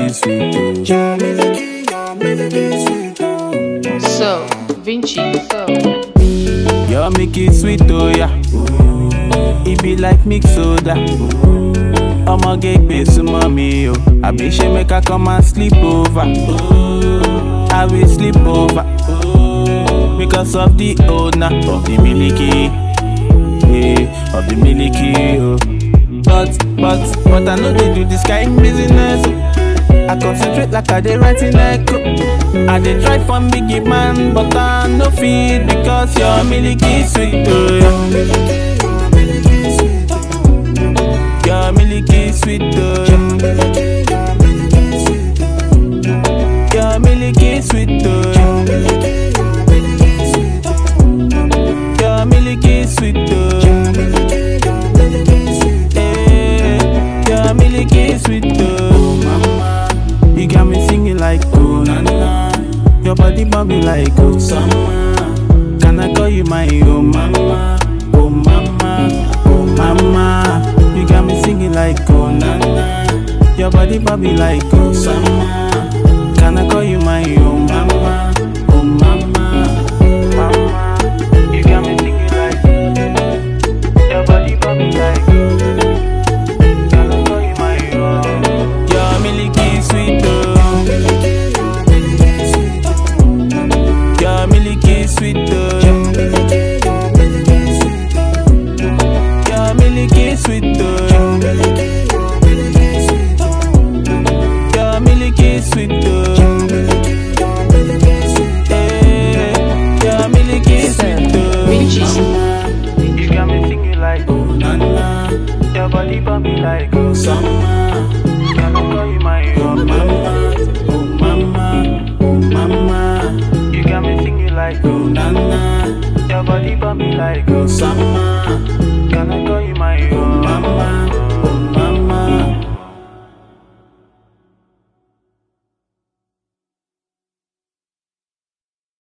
is sweet, oh. Your milky is sweet, oh. So, Vinci, Your milk is sweet, oh yeah. It be like mix soda. I'ma get paid to mommy, oh. I be she make her come and sleep over. I will sleep over. Because of the owner of the milky, yeah, of the milky, oh. But I know they do this kind business, oh. I concentrate like I dey write in echo. I dey try from biggie man, but I no feed because your milky sweet, oh. Your milky sweet, oh. Your milky sweet, oh. Your milky sweet, oh. Your milky sweet, oh. Mama, you got me singing like oh na na. Your body bumping like oh summer. Can I call you my oh mama? Oh mama, oh mama. You got me singing like oh na na. Your body bumping like oh summer. Can I call you my oh mama? Oh mama, mama. You got me singing like your body bumping like. Can I call you my oh? Your milky sweet oh. Your milky sweet oh. Your milky sweet oh. Your milky sweet oh. Your milky sweet oh. Vinci. You got me singing like oh na na. Your body bumping like oh summer. Can I call you my oh mama? Oh mama, oh mama. You got me singing like oh na na. Your body bumping like oh summer.